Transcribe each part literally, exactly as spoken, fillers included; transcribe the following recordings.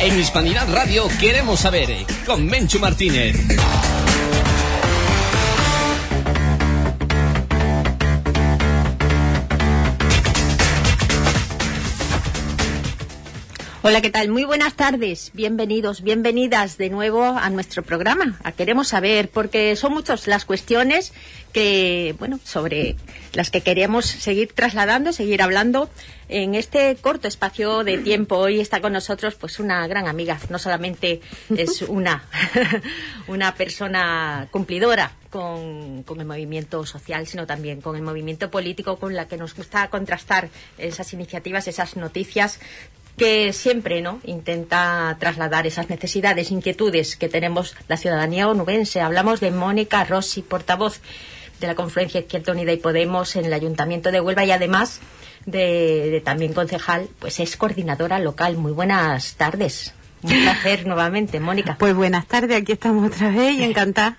En Hispanidad Radio queremos saber, con Menchu Martínez. Hola, ¿qué tal? Muy buenas tardes, bienvenidos, bienvenidas de nuevo a nuestro programa, a Queremos Saber, porque son muchas las cuestiones que, bueno, sobre las que queremos seguir trasladando, seguir hablando en este corto espacio de tiempo. Hoy está con nosotros pues una gran amiga, no solamente es una, una persona cumplidora con, con el movimiento social, sino también con el movimiento político, con la que nos gusta contrastar esas iniciativas, esas noticias, que siempre, ¿no?, intenta trasladar esas necesidades, inquietudes que tenemos la ciudadanía onubense. Hablamos de Mónica Rossi, portavoz de la Confluencia Izquierda Unida y Podemos en el Ayuntamiento de Huelva y además de, de también concejal, pues es coordinadora local. Muy buenas tardes. Un placer nuevamente, Mónica. Pues buenas tardes, aquí estamos otra vez y encantada.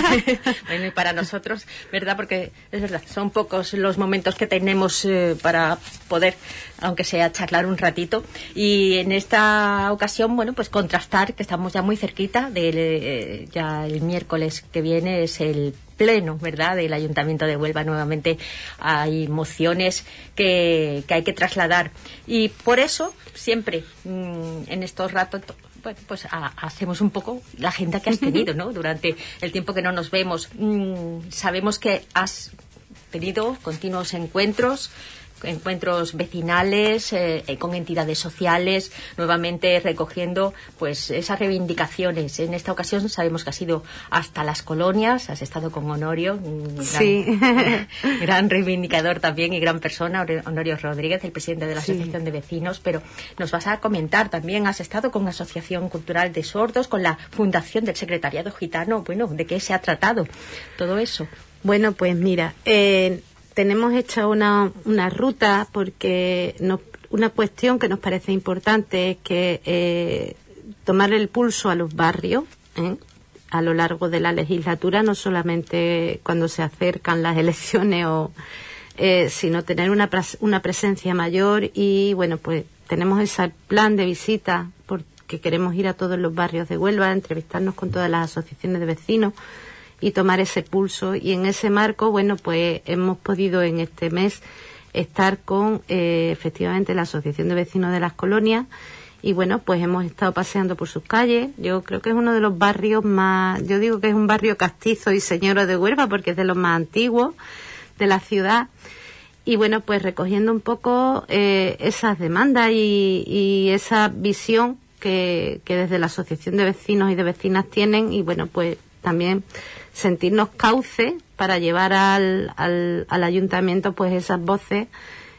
Bueno, y para nosotros, ¿verdad? Porque es verdad, son pocos los momentos que tenemos eh, para poder, aunque sea, charlar un ratito. Y en esta ocasión, bueno, pues contrastar, que estamos ya muy cerquita, de, eh, ya el miércoles que viene es el pleno, ¿verdad?, del Ayuntamiento de Huelva. Nuevamente hay mociones que, que hay que trasladar. Y por eso, siempre, mmm, en estos ratos, bueno, pues a, hacemos un poco la agenda que has tenido, ¿no?, durante el tiempo que no nos vemos. Mm, sabemos que has tenido continuos encuentros, encuentros vecinales, eh, con entidades sociales, nuevamente recogiendo pues esas reivindicaciones. En esta ocasión sabemos que has ido hasta las colonias, has estado con Honorio, un gran, sí. gran reivindicador también y gran persona, Honorio Rodríguez, el presidente de la sí. Asociación de Vecinos, pero nos vas a comentar también, has estado con la Asociación Cultural de Sordos, con la Fundación del Secretariado Gitano. Bueno, ¿de qué se ha tratado todo eso? Bueno, pues mira, eh, tenemos hecha una, una ruta porque nos, una cuestión que nos parece importante es que eh, tomar el pulso a los barrios ¿eh? a lo largo de la legislatura, no solamente cuando se acercan las elecciones, o, eh, sino tener una, una presencia mayor. Y bueno, pues tenemos ese plan de visita porque queremos ir a todos los barrios de Huelva, entrevistarnos con todas las asociaciones de vecinos y tomar ese pulso. Y en ese marco, bueno, pues hemos podido en este mes estar con eh, efectivamente la Asociación de Vecinos de las Colonias y bueno, pues hemos estado paseando por sus calles. Yo creo que es uno de los barrios más, yo digo que es un barrio castizo y señoro de Huelva porque es de los más antiguos de la ciudad. Y bueno, pues recogiendo un poco eh, esas demandas y, y esa visión que, que desde la Asociación de Vecinos y de Vecinas tienen, y bueno, pues también sentirnos cauce para llevar al, al, al ayuntamiento pues esas voces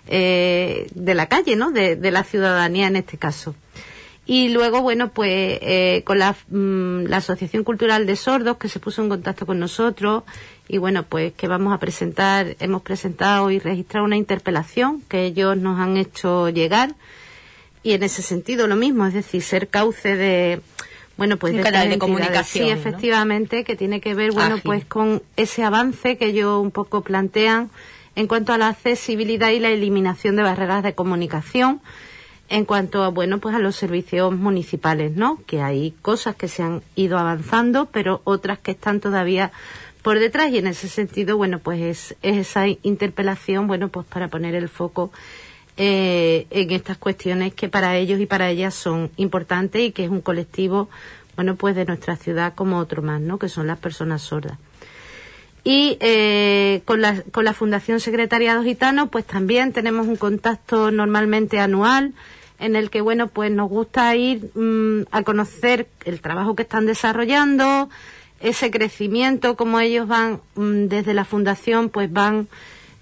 eh, de la calle, ¿no?, de, de la ciudadanía en este caso. Y luego, bueno, pues eh, con la, mmm, la Asociación Cultural de Sordos, que se puso en contacto con nosotros, y bueno, pues que vamos a presentar, hemos presentado y registrado una interpelación que ellos nos han hecho llegar, y en ese sentido lo mismo, es decir, ser cauce de... Bueno, pues un canal de comunicación, sí, efectivamente, ¿no?, que tiene que ver, bueno, ágil, pues con ese avance que ellos un poco plantean en cuanto a la accesibilidad y la eliminación de barreras de comunicación, en cuanto a, bueno, pues a los servicios municipales, ¿no?, que hay cosas que se han ido avanzando, pero otras que están todavía por detrás, y en ese sentido, bueno, pues es, es esa interpelación, bueno, pues para poner el foco Eh, en estas cuestiones que para ellos y para ellas son importantes y que es un colectivo, bueno, pues de nuestra ciudad como otro más, ¿no?, que son las personas sordas. Y eh, con, la, con la Fundación Secretariado Gitano, pues también tenemos un contacto normalmente anual en el que, bueno, pues nos gusta ir mmm, a conocer el trabajo que están desarrollando, ese crecimiento, como ellos van mmm, desde la Fundación, pues van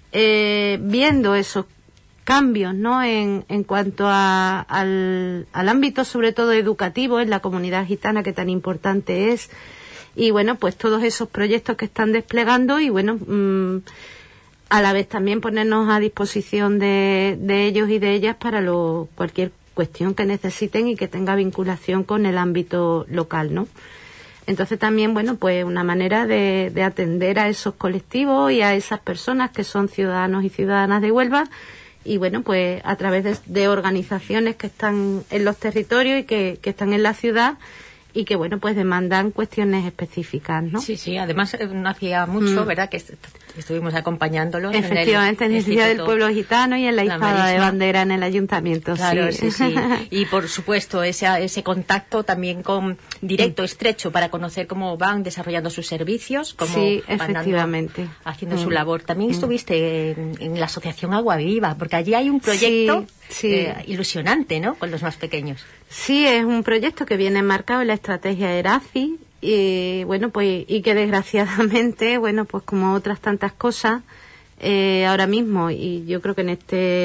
eh, viendo esos cambios, ¿no?, en, en cuanto a, al, al ámbito sobre todo educativo en la comunidad gitana, que tan importante es, y bueno, pues todos esos proyectos que están desplegando y bueno, mmm, a la vez también ponernos a disposición de, de ellos y de ellas para lo, cualquier cuestión que necesiten y que tenga vinculación con el ámbito local, ¿no? Entonces también, bueno, pues una manera de, de atender a esos colectivos y a esas personas que son ciudadanos y ciudadanas de Huelva y bueno, pues a través de, de organizaciones que están en los territorios y que, que están en la ciudad y que, bueno, pues demandan cuestiones específicas, ¿no? Sí, sí, además eh, no hacía mucho, mm. ¿verdad?, que est estuvimos acompañándolos. Efectivamente, en el, en el Día del Pueblo Gitano y en la izada de bandera en el Ayuntamiento. Claro, sí, sí, sí. Y, por supuesto, ese, ese contacto también con directo, estrecho, para conocer cómo van desarrollando sus servicios, cómo sí, van efectivamente. Dando, haciendo mm. su labor. También mm. estuviste en, en la Asociación Agua Viva, porque allí hay un proyecto sí, sí. Eh, ilusionante, ¿no?, con los más pequeños. Sí, es un proyecto que viene enmarcado en la estrategia ERACI y bueno, pues y que desgraciadamente, bueno, pues como otras tantas cosas eh, ahora mismo, y yo creo que en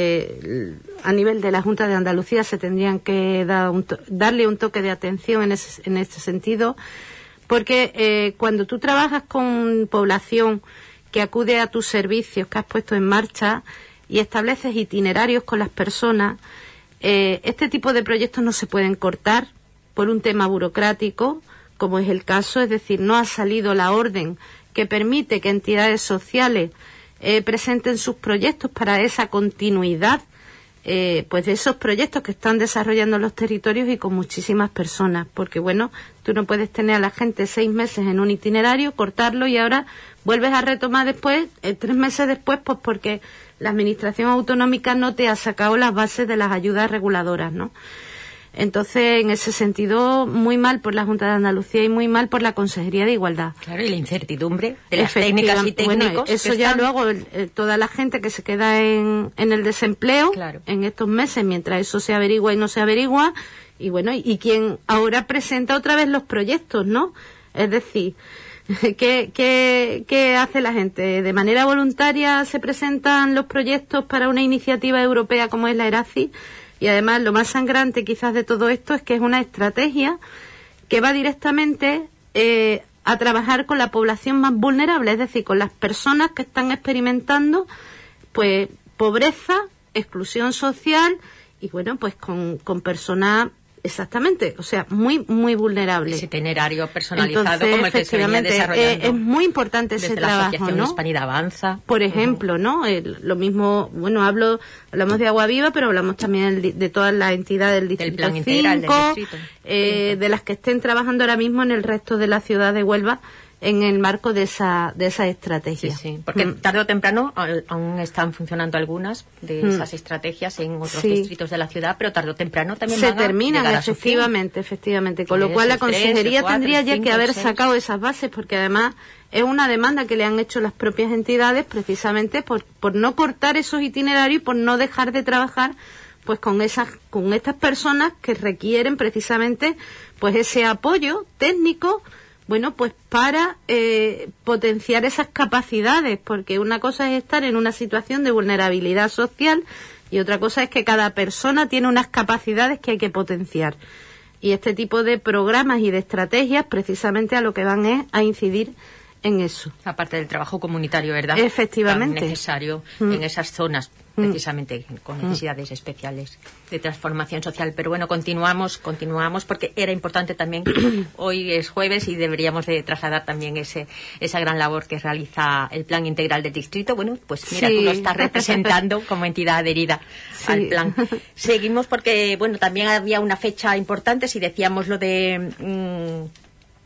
este a nivel de la Junta de Andalucía se tendrían que dar un darle un toque de atención en ese, en este sentido, porque eh, cuando tú trabajas con población que acude a tus servicios que has puesto en marcha y estableces itinerarios con las personas, Eh, este tipo de proyectos no se pueden cortar por un tema burocrático, como es el caso, es decir, no ha salido la orden que permite que entidades sociales eh, presenten sus proyectos para esa continuidad eh, pues de esos proyectos que están desarrollando los territorios y con muchísimas personas, porque bueno, tú no puedes tener a la gente seis meses en un itinerario, cortarlo y ahora vuelves a retomar después, eh, tres meses después, pues porque la administración autonómica no te ha sacado las bases de las ayudas reguladoras, ¿no? Entonces, en ese sentido, muy mal por la Junta de Andalucía y muy mal por la Consejería de Igualdad. Claro, y la incertidumbre de las técnicas y técnicos. Bueno, eso ya están... luego, eh, toda la gente que se queda en, en el desempleo, claro, en estos meses, mientras eso se averigua y no se averigua, y bueno, y, y quien ahora presenta otra vez los proyectos, ¿no? Es decir, ¿qué, qué, qué hace la gente? ¿De manera voluntaria se presentan los proyectos para una iniciativa europea como es la ERACI? Y además lo más sangrante quizás de todo esto es que es una estrategia que va directamente eh, a trabajar con la población más vulnerable, es decir, con las personas que están experimentando pues pobreza, exclusión social y bueno, pues con, con personas exactamente, o sea, muy muy vulnerables. Ese itinerario personalizado. Entonces, como el que se venía efectivamente, desarrollando. Eh, es muy importante ese desde trabajo, la Asociación ¿no? Hispanidad Avanza. Por ejemplo, uh-huh. ¿no? El, lo mismo, bueno, hablo, hablamos de Agua Viva, pero hablamos también de, de todas las entidades del Distrito del plan integral cinco, del distrito. Eh, de las que estén trabajando ahora mismo en el resto de la ciudad de Huelva, en el marco de esa de esa estrategia. Sí, sí, porque mm. tarde o temprano aún están funcionando algunas de esas mm. estrategias en otros sí. distritos de la ciudad, pero tarde o temprano también se van a terminan, llegar efectivamente, a su fin. efectivamente, con lo cual la Consejería tres, cuatro, tendría ya cinco, que haber seis. sacado esas bases, porque además es una demanda que le han hecho las propias entidades precisamente por, por no cortar esos itinerarios y por no dejar de trabajar pues con esas con estas personas que requieren precisamente pues ese apoyo técnico, bueno, pues para eh, potenciar esas capacidades, porque una cosa es estar en una situación de vulnerabilidad social y otra cosa es que cada persona tiene unas capacidades que hay que potenciar. Y este tipo de programas y de estrategias precisamente a lo que van es a incidir en eso. Aparte del trabajo comunitario, ¿verdad? Efectivamente. Tan necesario mm. en esas zonas, precisamente mm. con necesidades mm. especiales de transformación social. Pero bueno, continuamos, continuamos, porque era importante también, hoy es jueves y deberíamos de trasladar también ese esa gran labor que realiza el Plan Integral del Distrito. Bueno, pues mira, sí. tú lo estás representando como entidad adherida sí. al plan. Seguimos porque, bueno, también había una fecha importante, si decíamos lo de... Mmm,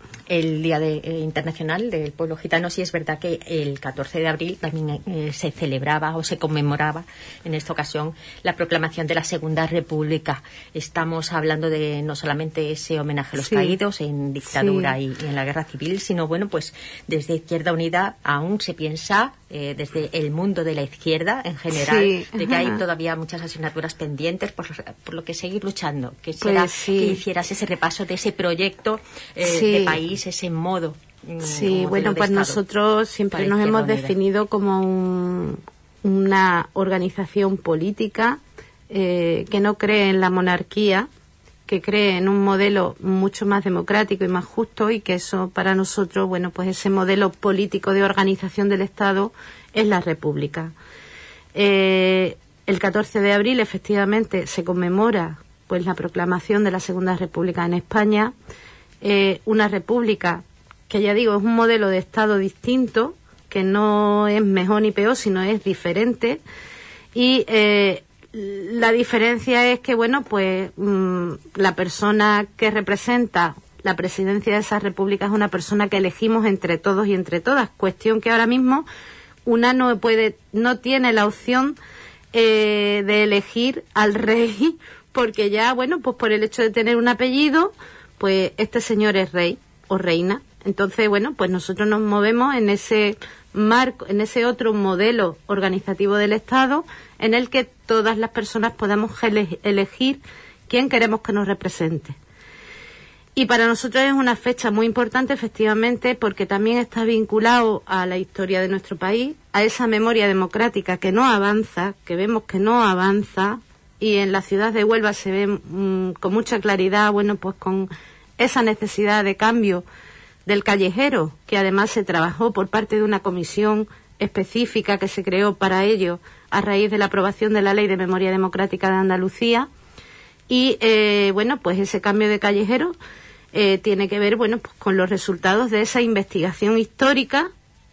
el Día de, eh, Internacional del Pueblo Gitano, sí es verdad que el catorce de abril también eh, se celebraba o se conmemoraba en esta ocasión la proclamación de la Segunda República. Estamos hablando de no solamente ese homenaje a los sí. caídos en dictadura sí. y, y en la guerra civil, sino bueno, pues desde Izquierda Unida aún se piensa eh, desde el mundo de la izquierda en general, sí. de que hay todavía muchas asignaturas pendientes por, por lo que seguir luchando. Que será pues sí. que hicieras ese repaso de ese proyecto eh, sí. de país, ese modo. Sí, bueno, pues Estado. Nosotros siempre nos hemos unida. definido como un, una organización política eh, que no cree en la monarquía, que cree en un modelo mucho más democrático y más justo, y que eso para nosotros, bueno, pues ese modelo político de organización del Estado es la República. Eh, el catorce de abril efectivamente se conmemora pues la proclamación de la Segunda República en España. Eh, una república que, ya digo, es un modelo de Estado distinto, que no es mejor ni peor, sino es diferente, y eh, la diferencia es que, bueno, pues mmm, la persona que representa la presidencia de esa república es una persona que elegimos entre todos y entre todas, cuestión que ahora mismo una no puede, no tiene la opción eh, de elegir al rey, porque ya, bueno, pues por el hecho de tener un apellido, pues este señor es rey o reina. Entonces, bueno, pues nosotros nos movemos en ese marco, en ese otro modelo organizativo del Estado, en el que todas las personas podamos ele- elegir quién queremos que nos represente. Y para nosotros es una fecha muy importante, efectivamente, porque también está vinculado a la historia de nuestro país, a esa memoria democrática que no avanza, que vemos que no avanza, y en la ciudad de Huelva se ve mmm, con mucha claridad, bueno, pues con esa necesidad de cambio del callejero, que además se trabajó por parte de una comisión específica que se creó para ello a raíz de la aprobación de la Ley de Memoria Democrática de Andalucía. Y, eh, bueno, pues ese cambio de callejero eh, tiene que ver, bueno, pues con los resultados de esa investigación histórica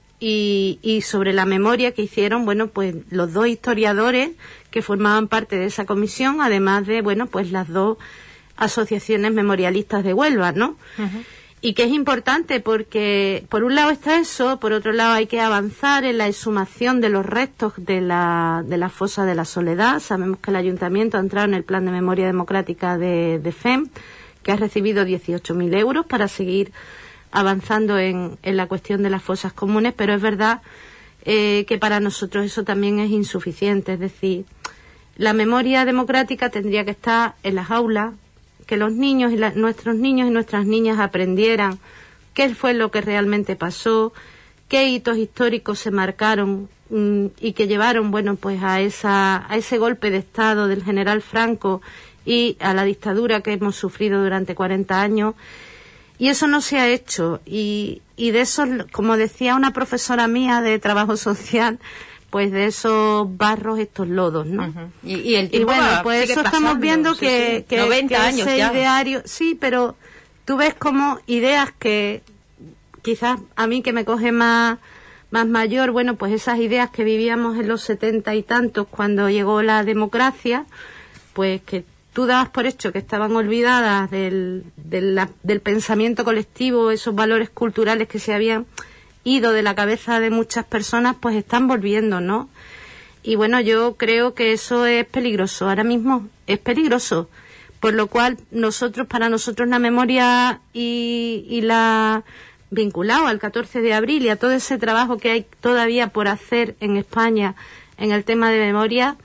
y, y sobre la memoria que hicieron, bueno, pues los dos historiadores que formaban parte de esa comisión, además de, bueno, pues las dos asociaciones memorialistas de Huelva, ¿no? Uh-huh. Y que es importante porque, por un lado está eso, por otro lado hay que avanzar en la exhumación de los restos de la, de la fosa de la Soledad. Sabemos que el Ayuntamiento ha entrado en el Plan de Memoria Democrática de, de F E M, que ha recibido dieciocho mil euros para seguir avanzando en, en la cuestión de las fosas comunes, pero es verdad eh, que para nosotros eso también es insuficiente. Es decir, la memoria democrática tendría que estar en las aulas, que los niños y la, nuestros niños y nuestras niñas aprendieran qué fue lo que realmente pasó, qué hitos históricos se marcaron mmm, y que llevaron, bueno, pues a esa a ese golpe de Estado del general Franco y a la dictadura que hemos sufrido durante cuarenta años. Y eso no se ha hecho. Y, y de eso, como decía una profesora mía de trabajo social, pues de esos barros estos lodos, ¿no? Uh-huh. Y, y el tiempo y bueno, va, pues eso pasando, estamos viendo sí, que, sí. que, noventa que años ese ya. ideario, sí, pero tú ves como ideas que quizás a mí que me coge más más mayor, bueno, pues esas ideas que vivíamos en los setenta y tantos cuando llegó la democracia, pues que tú dabas por hecho que estaban olvidadas del, del, la, del pensamiento colectivo, esos valores culturales que se habían ido de la cabeza de muchas personas, pues están volviendo, ¿no? Y bueno, yo creo que eso es peligroso, ahora mismo es peligroso, por lo cual nosotros, para nosotros la memoria y, y la vinculado al catorce de abril y a todo ese trabajo que hay todavía por hacer en España en el tema de memoria,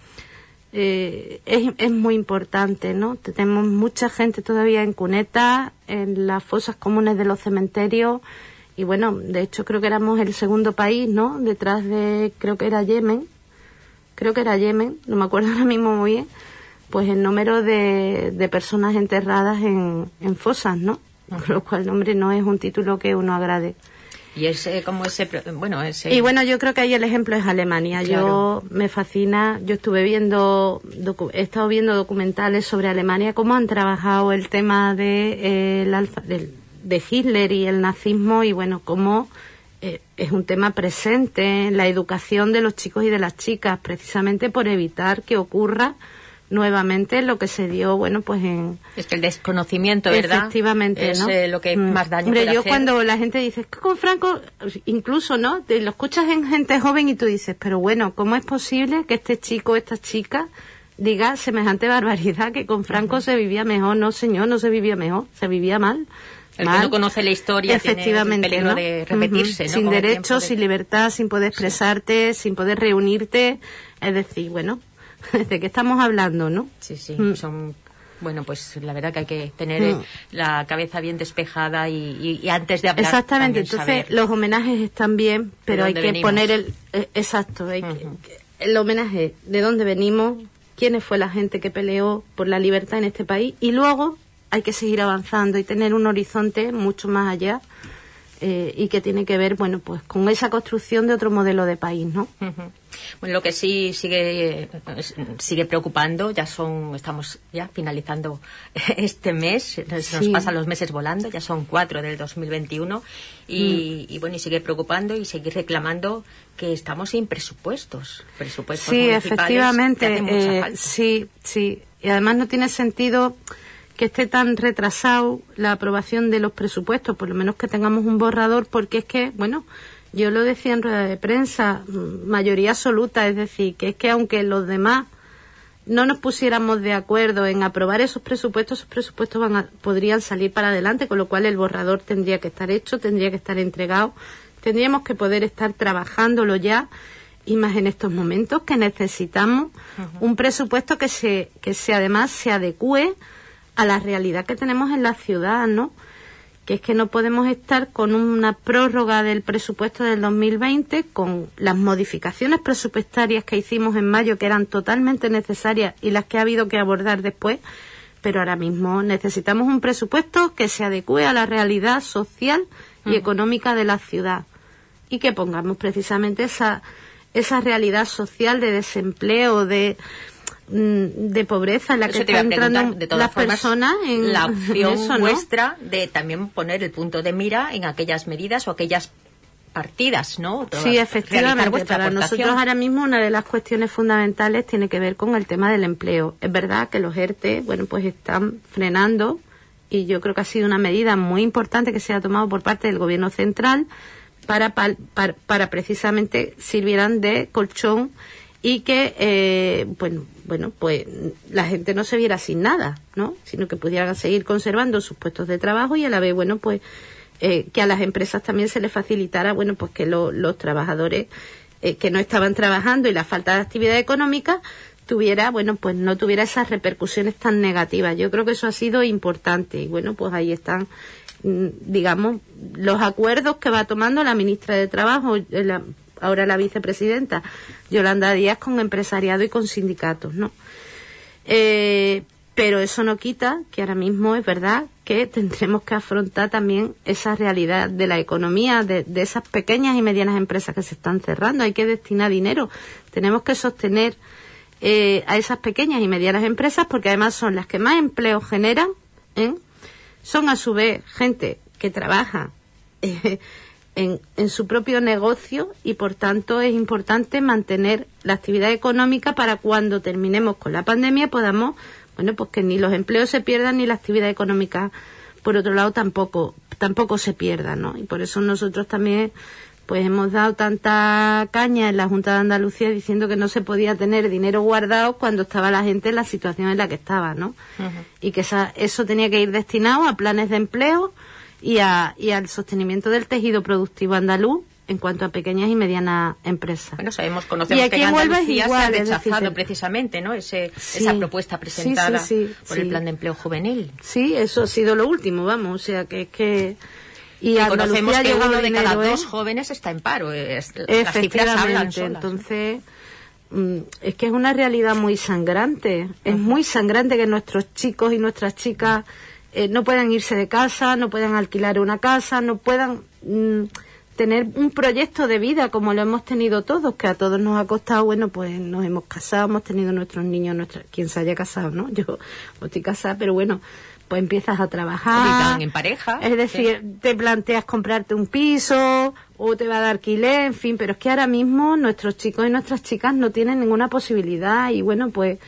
eh, es, es muy importante, ¿no? Tenemos mucha gente todavía en cunetas, en las fosas comunes de los cementerios. Y bueno, de hecho creo que éramos el segundo país, ¿no? Detrás de, creo que era Yemen, creo que era Yemen, no me acuerdo ahora mismo muy bien, pues el número de, de personas enterradas en, en fosas, ¿no? Con lo cual, hombre, no es un título que uno agrade. Y es eh, como ese, bueno, ese... Y bueno, yo creo que ahí el ejemplo es Alemania. Claro. Yo me fascina, yo estuve viendo, docu- he estado viendo documentales sobre Alemania, cómo han trabajado el tema de, eh, el alfa, del, de Hitler y el nazismo, y bueno, cómo eh, es un tema presente en la educación de los chicos y de las chicas, precisamente por evitar que ocurra nuevamente lo que se dio, bueno, pues en... Es que el desconocimiento, ¿verdad? Efectivamente, es, ¿no? eh, lo que mm. más daño Hombre, puede yo hacer. Cuando la gente dice, es que con Franco, incluso, ¿no? Te lo escuchas en gente joven y tú dices, pero bueno, ¿cómo es posible que este chico o esta chica diga semejante barbaridad que con Franco uh-huh. se vivía mejor? No, señor, no se vivía mejor, se vivía mal. El mal. que no conoce la historia Efectivamente, tiene el peligro ¿no? de repetirse, uh-huh. ¿no? Sin Con derechos, de... sin libertad, sin poder expresarte, sí. sin poder reunirte. Es decir, bueno... ¿De qué estamos hablando, no? Sí, sí, mm. son... Bueno, pues la verdad que hay que tener mm. la cabeza bien despejada y, y, y antes de hablar... Exactamente, entonces saber los homenajes están bien, pero hay que venimos? poner el... Eh, exacto, hay uh-huh. que, el homenaje de dónde venimos, quiénes fue la gente que peleó por la libertad en este país, y luego hay que seguir avanzando y tener un horizonte mucho más allá eh, y que tiene que ver, bueno, pues con esa construcción de otro modelo de país, ¿no? Uh-huh. Bueno, lo que sí sigue sigue preocupando, ya son, estamos ya finalizando este mes, se nos sí. pasan los meses volando, ya son cuatro del dos mil veintiuno y, mm. y bueno, y sigue preocupando y sigue reclamando que estamos sin presupuestos, presupuestos sí, municipales. Efectivamente, que hacen mucha eh, falta. sí, sí, y además no tiene sentido que esté tan retrasado la aprobación de los presupuestos, por lo menos que tengamos un borrador, porque es que, bueno, yo lo decía en rueda de prensa, mayoría absoluta, es decir, que es que aunque los demás no nos pusiéramos de acuerdo en aprobar esos presupuestos, esos presupuestos van a, podrían salir para adelante, con lo cual el borrador tendría que estar hecho, tendría que estar entregado, tendríamos que poder estar trabajándolo ya, y más en estos momentos que necesitamos uh-huh. un presupuesto que se, que se además se adecúe a la realidad que tenemos en la ciudad, ¿no? Que es que no podemos estar con una prórroga del presupuesto del dos mil veinte, con las modificaciones presupuestarias que hicimos en mayo, que eran totalmente necesarias, y las que ha habido que abordar después, pero ahora mismo necesitamos un presupuesto que se adecúe a la realidad social y uh-huh. económica de la ciudad, y que pongamos precisamente esa, esa realidad social de desempleo, de... de pobreza en la eso que están entrando de todas las formas, personas en la opción eso, ¿no? nuestra de también poner el punto de mira en aquellas medidas o aquellas partidas, ¿no? Todas, sí, efectivamente, para aportación. nosotros ahora mismo una de las cuestiones fundamentales tiene que ver con el tema del empleo. Es verdad que los E R T E, bueno, pues están frenando, y yo creo que ha sido una medida muy importante que se ha tomado por parte del gobierno central para, para, para, para precisamente sirvieran de colchón y que, eh, bueno, bueno, pues la gente no se viera sin nada, ¿no? Sino que pudieran seguir conservando sus puestos de trabajo y a la vez, bueno, pues eh, que a las empresas también se les facilitara, bueno, pues que lo, los trabajadores eh, que no estaban trabajando y la falta de actividad económica tuviera, bueno, pues no tuviera esas repercusiones tan negativas. Yo creo que eso ha sido importante y, bueno, pues ahí están, digamos, los acuerdos que va tomando la ministra de Trabajo, la ahora la vicepresidenta Yolanda Díaz, con empresariado y con sindicatos, ¿no? Eh, pero eso no quita que ahora mismo es verdad que tendremos que afrontar también esa realidad de la economía, de, de esas pequeñas y medianas empresas que se están cerrando. Hay que destinar dinero, tenemos que sostener eh, a esas pequeñas y medianas empresas, porque además son las que más empleo generan, ¿eh? Son a su vez gente que trabaja eh, En, en su propio negocio y por tanto es importante mantener la actividad económica para cuando terminemos con la pandemia podamos, bueno, pues que ni los empleos se pierdan ni la actividad económica por otro lado tampoco tampoco se pierda, ¿no? Y por eso nosotros también pues hemos dado tanta caña en la Junta de Andalucía diciendo que no se podía tener dinero guardado cuando estaba la gente en la situación en la que estaba, ¿no? Uh-huh. Y que esa, eso tenía que ir destinado a planes de empleo y, a, y al sostenimiento del tejido productivo andaluz en cuanto a pequeñas y medianas empresas. Bueno, sabemos, conocemos y que en Andalucía igual, se ha rechazado decir, precisamente, ¿no? Ese, sí, esa propuesta presentada sí, sí, sí, por sí. el Plan de Empleo Juvenil. Sí, eso ha sido lo último, vamos, o sea, que es que... Y, y conocemos que uno de dinero, cada ¿eh? dos jóvenes está en paro. Es, las cifras hablan solas. Entonces, ¿no? Es que es una realidad muy sangrante. Es uh-huh. muy sangrante que nuestros chicos y nuestras chicas eh, no puedan irse de casa, no puedan alquilar una casa, no puedan mm, tener un proyecto de vida como lo hemos tenido todos, que a todos nos ha costado. Bueno, pues nos hemos casado, hemos tenido nuestros niños, nuestra, quien se haya casado, ¿no? Yo no estoy casada, pero bueno, pues empiezas a trabajar. En pareja. Es decir, sí. te planteas comprarte un piso o te va a dar alquiler, en fin, pero es que ahora mismo nuestros chicos y nuestras chicas no tienen ninguna posibilidad y bueno, pues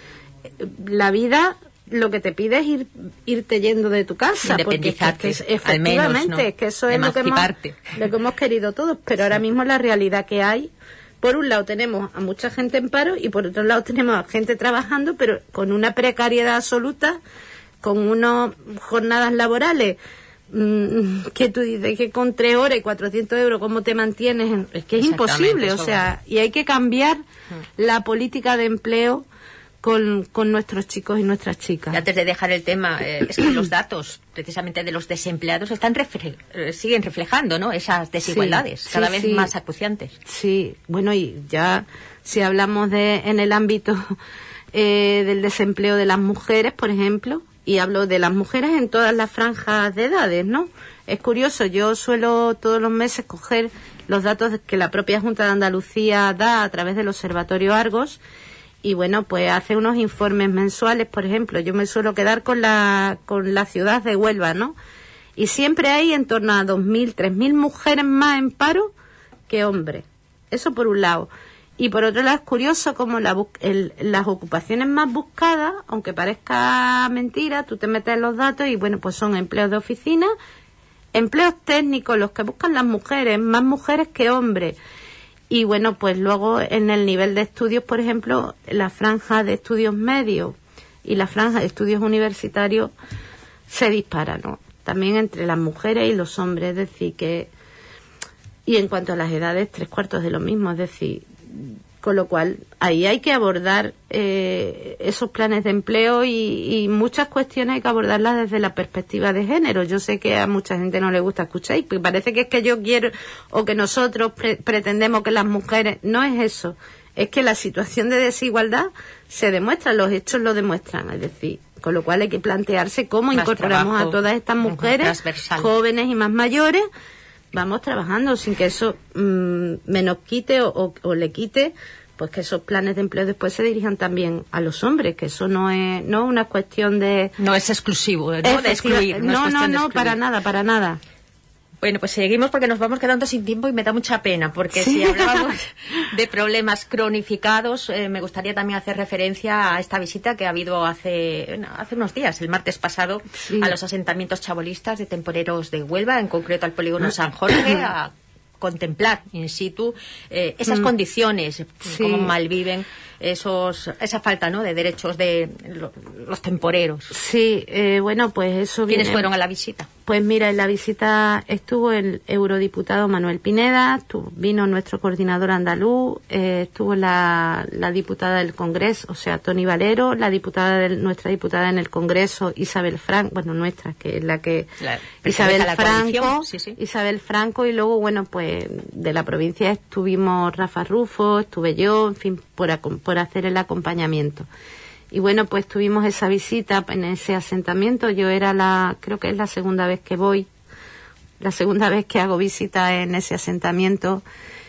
la vida lo que te pide es ir, irte yendo de tu casa. Porque es que, es que, efectivamente, al menos, ¿no? Es que eso es lo que, hemos, lo que hemos querido todos, pero sí. ahora mismo la realidad que hay, por un lado tenemos a mucha gente en paro y por otro lado tenemos a gente trabajando, pero con una precariedad absoluta, con unas jornadas laborales mmm, que tú dices que con tres horas y cuatrocientos euros, ¿cómo te mantienes? Es que es imposible, o sea, y hay que cambiar mm. la política de empleo con, con nuestros chicos y nuestras chicas. Y antes de dejar el tema, eh, es que los datos precisamente de los desempleados están refle- eh, siguen reflejando, ¿no? Esas desigualdades, sí, cada sí, vez sí. más acuciantes. Sí, bueno, y ya si hablamos de en el ámbito eh, del desempleo de las mujeres, por ejemplo, y hablo de las mujeres en todas las franjas de edades, ¿no? es curioso, yo suelo todos los meses coger los datos que la propia Junta de Andalucía da a través del Observatorio Argos y bueno, pues hace unos informes mensuales, por ejemplo, yo me suelo quedar con la, con la ciudad de Huelva, ¿no? Y siempre hay en torno a dos mil, tres mil mujeres más en paro que hombres. Eso por un lado. Y por otro lado es curioso como la, el, las ocupaciones más buscadas, aunque parezca mentira, tú te metes en los datos y bueno, pues son empleos de oficina, empleos técnicos, los que buscan las mujeres, más mujeres que hombres. Y bueno, pues luego en el nivel de estudios, por ejemplo, la franja de estudios medios y la franja de estudios universitarios se dispara, ¿no? También entre las mujeres y los hombres, es decir, que... Y en cuanto a las edades, tres cuartos de lo mismo, es decir... Con lo cual, ahí hay que abordar eh, esos planes de empleo y, y muchas cuestiones hay que abordarlas desde la perspectiva de género. Yo sé que a mucha gente no le gusta escuchar y parece que es que yo quiero o que nosotros pre pretendemos que las mujeres... No es eso, es que la situación de desigualdad se demuestra, los hechos lo demuestran, es decir, con lo cual hay que plantearse cómo más incorporamos trabajo, a todas estas mujeres, jóvenes y más mayores. Vamos trabajando sin que eso mmm, me nos quite o, o, o le quite, pues que esos planes de empleo después se dirijan también a los hombres, que eso no es no una cuestión de... No es exclusivo, ¿no? De excluir. No, no, no, no, para nada, para nada. Bueno, pues seguimos porque nos vamos quedando sin tiempo y me da mucha pena, porque sí. Si hablábamos de problemas cronificados, eh, me gustaría también hacer referencia a esta visita que ha habido hace, bueno, hace unos días, el martes pasado, sí. A los asentamientos chabolistas de temporeros de Huelva, en concreto al polígono San Jorge, a contemplar in situ eh, esas mm. condiciones, sí. Cómo malviven esos esa falta, ¿no?, de derechos de lo, los temporeros. Sí, eh, bueno, pues eso... ¿Quiénes viene... fueron a la visita? Pues mira, en la visita estuvo el eurodiputado Manuel Pineda, estuvo, vino nuestro coordinador andaluz, eh, estuvo la, la diputada del Congreso, o sea, Toni Valero, la diputada del, nuestra diputada en el Congreso, Isabel Franco, bueno, nuestra, que es la que... La, Isabel Franco, sí, sí. Isabel Franco, y luego, bueno, pues de la provincia estuvimos Rafa Rufo, estuve yo, en fin, por, por hacer el acompañamiento. Y bueno, pues tuvimos esa visita en ese asentamiento. Yo era la, creo que es la segunda vez que voy, la segunda vez que hago visita en ese asentamiento.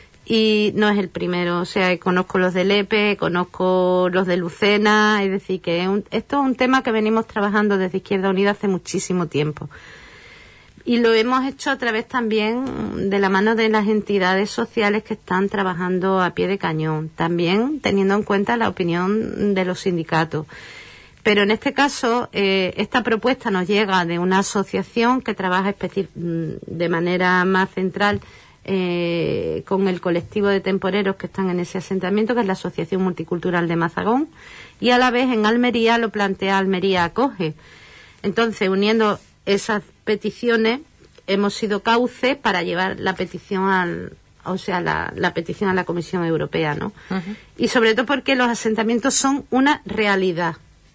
Y no es el primero, o sea, conozco los de Lepe, conozco los de Lucena, es decir, que es un, esto es un tema que venimos trabajando desde Izquierda Unida hace muchísimo tiempo. Y lo hemos hecho a través también de la mano de las entidades sociales que están trabajando a pie de cañón, también teniendo en cuenta la opinión de los sindicatos. Pero en este caso, eh, esta propuesta nos llega de una asociación que trabaja de manera más central eh, con el colectivo de temporeros que están en ese asentamiento, que es la Asociación Multicultural de Mazagón, y a la vez en Almería lo plantea Almería Acoge. Entonces, uniendo esas peticiones, hemos sido cauce para llevar la petición al, o sea, la, la petición a la Comisión Europea, ¿no? Uh-huh. Y sobre todo porque los asentamientos son una realidad.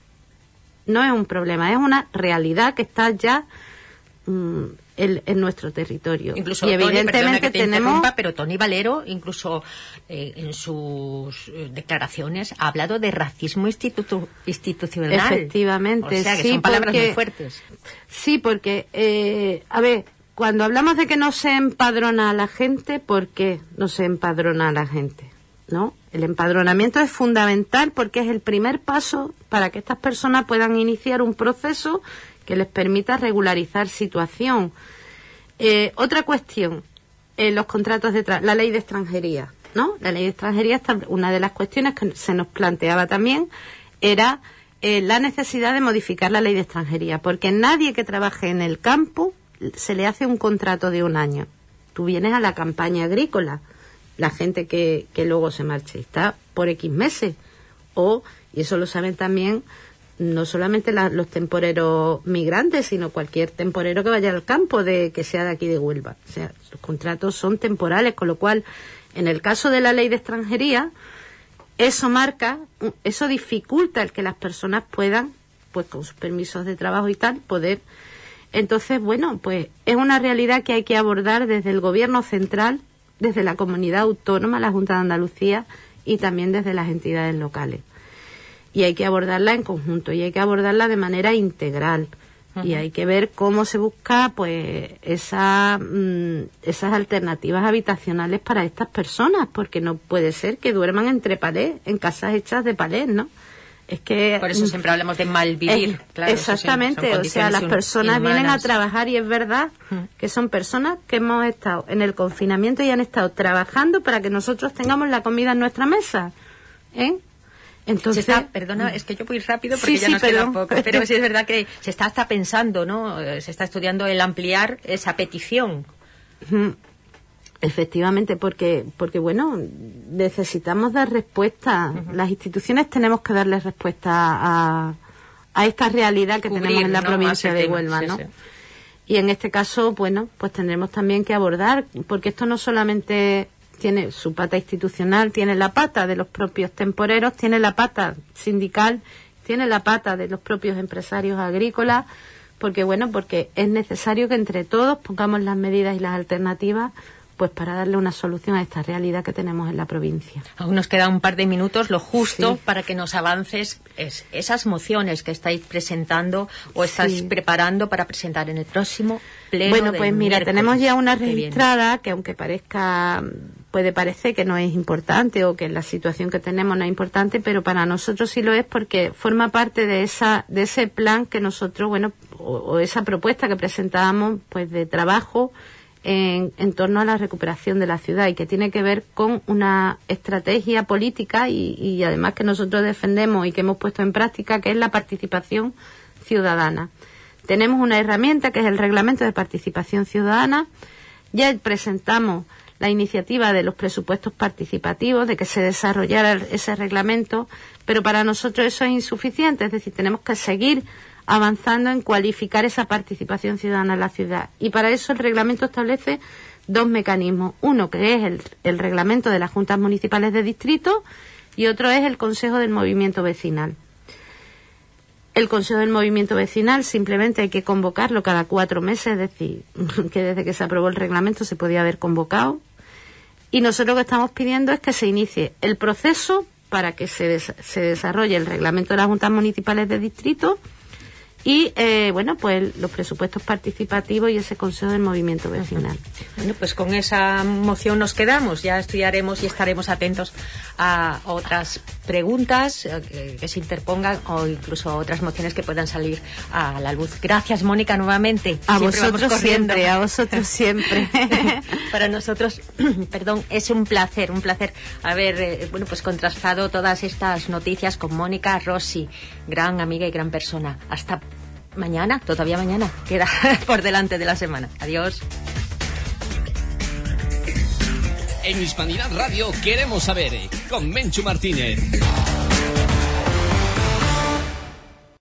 No es un problema, es una realidad que está ya mm, en, en nuestro territorio. Incluso, y evidentemente Toni, que tenemos... pero Toni Valero, incluso eh, en sus eh, declaraciones, ha hablado de racismo institu institucional. Efectivamente, o sea, que sí, son palabras porque, muy fuertes. Sí, porque, eh, a ver, cuando hablamos de que no se empadrona a la gente, ¿por qué no se empadrona a la gente? ¿No? El empadronamiento es fundamental porque es el primer paso para que estas personas puedan iniciar un proceso que les permita regularizar situación. Eh, otra cuestión, eh, los contratos de tra la ley de extranjería, ¿no? La ley de extranjería, está, una de las cuestiones que se nos planteaba también era eh, la necesidad de modificar la ley de extranjería, porque nadie que trabaje en el campo se le hace un contrato de un año. Tú vienes a la campaña agrícola, la gente que, que luego se marche está por X meses, o, y eso lo saben también, no solamente la, los temporeros migrantes, sino cualquier temporero que vaya al campo, de que sea de aquí de Huelva. O sea, los contratos son temporales, con lo cual, en el caso de la ley de extranjería, eso marca, eso dificulta el que las personas puedan, pues con sus permisos de trabajo y tal, poder. Entonces, bueno, pues es una realidad que hay que abordar desde el gobierno central, desde la comunidad autónoma, la Junta de Andalucía, y también desde las entidades locales. Y hay que abordarla en conjunto, y hay que abordarla de manera integral. Uh-huh. Y hay que ver cómo se busca pues esa, mm, esas alternativas habitacionales para estas personas, porque no puede ser que duerman entre palés, en casas hechas de palés, ¿no? Es que por eso siempre hablamos de malvivir. Es, claro, exactamente, o sea, las personas inhumanas. Vienen a trabajar y es verdad uh-huh. que son personas que hemos estado en el confinamiento y han estado trabajando para que nosotros tengamos la comida en nuestra mesa, ¿eh? Entonces, se está, perdona, es que yo voy rápido porque sí, ya sí, nos perdón. queda poco, pero sí es verdad que se está hasta pensando, ¿no? Se está estudiando el ampliar esa petición. Efectivamente, porque, porque bueno, necesitamos dar respuesta. Uh-huh. Las instituciones tenemos que darle respuesta a, a esta realidad que Cubrir, tenemos en la ¿no? provincia de Huelva, sí, ¿no? Sí. Y en este caso, bueno, pues tendremos también que abordar, porque esto no solamente tiene su pata institucional, tiene la pata de los propios temporeros, tiene la pata sindical, tiene la pata de los propios empresarios agrícolas, porque bueno, porque es necesario que entre todos pongamos las medidas y las alternativas pues para darle una solución a esta realidad que tenemos en la provincia. Aún nos queda un par de minutos, lo justo sí. para que nos avances es esas mociones que estáis presentando o estáis sí. preparando para presentar en el próximo pleno. Bueno, pues mira, tenemos ya una registrada que, que aunque parezca, puede parecer que no es importante o que la situación que tenemos no es importante, pero para nosotros sí lo es porque forma parte de esa de ese plan que nosotros, bueno, o, o esa propuesta que presentábamos pues de trabajo En, en torno a la recuperación de la ciudad y que tiene que ver con una estrategia política y, y además que nosotros defendemos y que hemos puesto en práctica, que es la participación ciudadana. Tenemos una herramienta que es el Reglamento de Participación Ciudadana. Ya presentamos la iniciativa de los presupuestos participativos, de que se desarrollara ese reglamento, pero para nosotros eso es insuficiente, es decir, tenemos que seguir avanzando en cualificar esa participación ciudadana en la ciudad. Y para eso el reglamento establece dos mecanismos. Uno que es el, el reglamento de las juntas municipales de distrito y otro es el Consejo del Movimiento Vecinal. El Consejo del Movimiento Vecinal simplemente hay que convocarlo cada cuatro meses, es decir, que desde que se aprobó el reglamento se podía haber convocado. Y nosotros lo que estamos pidiendo es que se inicie el proceso para que se, des- se desarrolle el reglamento de las juntas municipales de distrito y, eh, bueno, pues los presupuestos participativos y ese Consejo del Movimiento Vecinal. Bueno, pues con esa moción nos quedamos. Ya estudiaremos y estaremos atentos a otras preguntas que, que se interpongan o incluso a otras mociones que puedan salir a la luz. Gracias, Mónica, nuevamente. A siempre vosotros siempre, a vosotros siempre. Para nosotros, perdón, es un placer, un placer haber, eh, bueno, pues contrastado todas estas noticias con Mónica Rossi, gran amiga y gran persona. Hasta mañana, todavía mañana, queda por delante de la semana. Adiós. En Hispanidad Radio queremos saber, con Menchu Martínez.